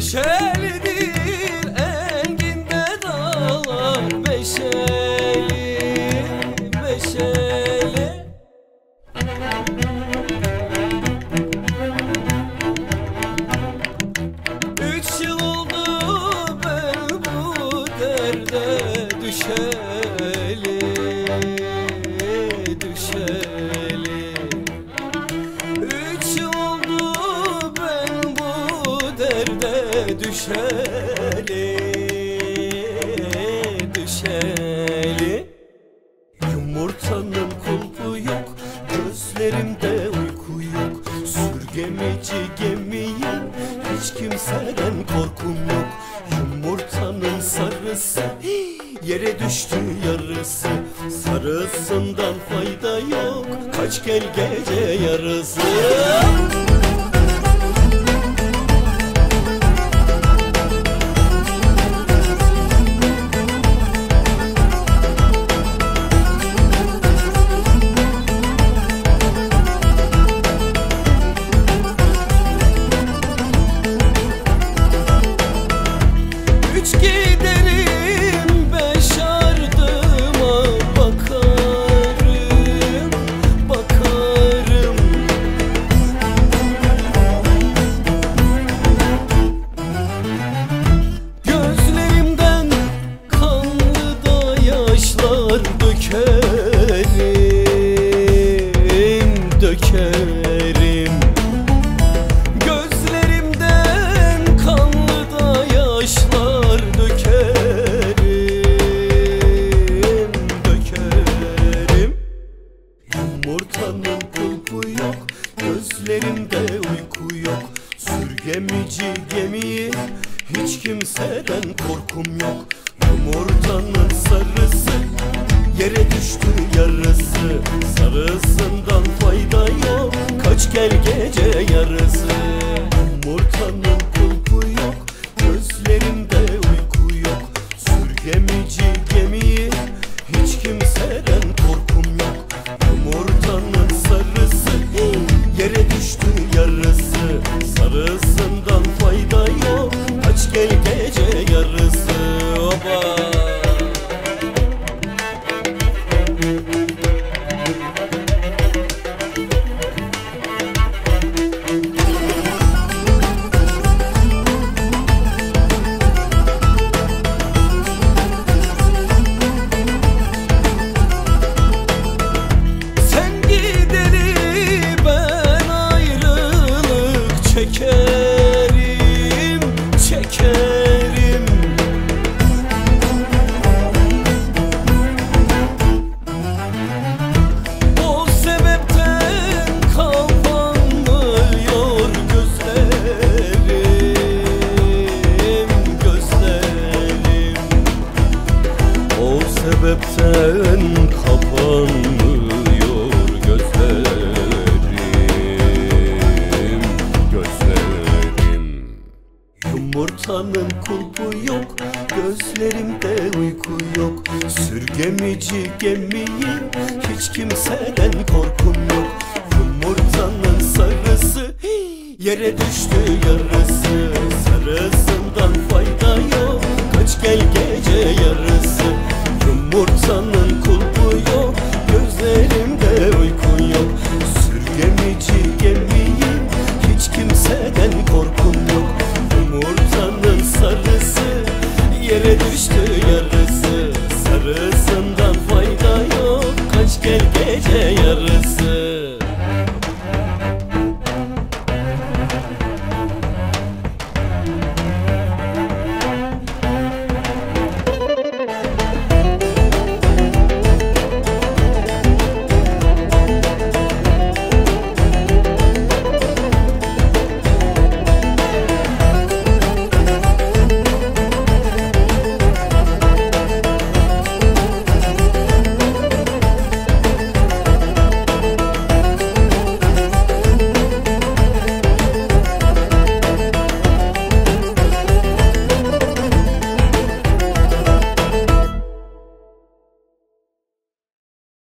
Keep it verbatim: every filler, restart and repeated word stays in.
Neşelidir enginde dağlar, beşeli, beşeli. Üç yıl oldu ben bu derde düşeli, düşeli. Üç yıl oldu ben bu derde düşeli, düşeli. Yumurtanın kulpu yok, gözlerimde uyku yok. Sürgemici gemiyim, hiç kimseden korkum yok. Yumurtanın sarısı yere düştü yarısı, sarısından fayda yok, kaç gel gece yarısı. Üç giderim beş ardıma bakarım, bakarım. Gözlerimden kanlı da yaşlar dökerim, dökerim. Gözlerimden kanlı da yaşlar dökerim, dökerim. Yumurtanın kulpu yok, gözlerimde uyku yok. Sürgemici gemiyi, hiç kimseden korkum yok. Yumurtanın sarısı yere düştü yarısı, sarısından fayda yok, kaç gel gece yarısı. Yumurtanın kulpu yok, gözlerimde uyku yok. Sürgemici gemiyi, hiç kimseden korkum yok. Yumurtanın sarısı yere düştü yarısı, sarısından fayda yok, kaç gel gece yarısı. Oba! Sen gideli ben ayrılık çekerim, çekerim. O sebepten kapanmıyor gözlerim, gözlerim. O sebepten kapanmıyor gözlerim, gözlerim. Yumurtanın kulpu yok, gözlerimde uyku yok. Sürgemici gemiyim, hiç kimseden korkum yok. Yumurtanın sarısı yere düştü yarısı, sarısından fayda yok, kaç gel gece yarısı. Yumurtanın kulpu yok, gözlerimde uyku yok. Sürgemici gemiyim, hiç kimseden korkum yok. Yumurtanın sarısı yere düştü yarısı, sarısından fayda yok, kaç gel gece yarısı.